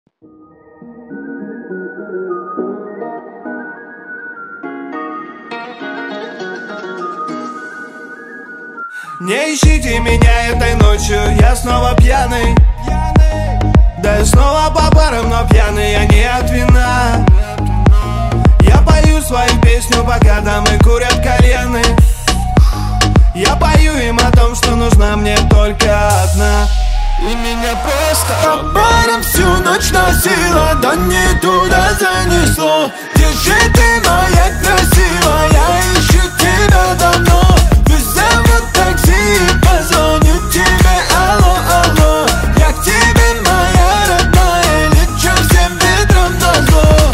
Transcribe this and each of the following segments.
Не ищите меня этой ночью, я снова пьяный. Да и снова по барам, но пьяный я не от вина. Я пою свою песню, пока дамы курят кальяны. Я пою им о том, что нужна мне только одна. И меня просто по барам всю ночь носила, да не туда занесло. Держи ты, моя красивая, я ищу тебя давно. Вызову такси и позвоню тебе, алло, алло. Я к тебе, моя родная, лечу всем ветром назло.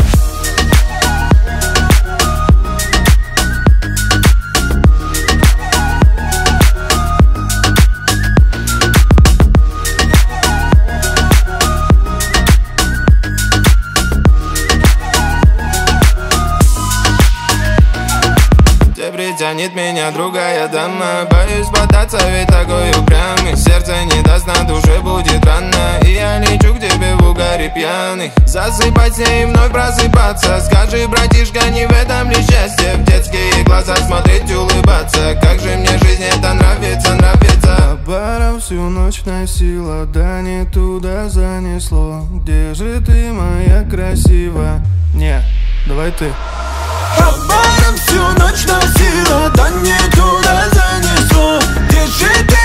Притянет меня другая дама. Боюсь бодаться, ведь такой упрямый. Сердце не даст, на душе будет рано. И я лечу к тебе в угаре пьяный. Засыпать с ней и вновь просыпаться. Скажи, братишка, не в этом ли счастье? В детские глаза смотреть, улыбаться. Как же мне жизнь это нравится, нравится. По барам всю ночь носила, да не туда занесло. Где же ты, моя красивая? Не, давай ты. По барам всю ночь носила, да не туда занесло. Держи ты,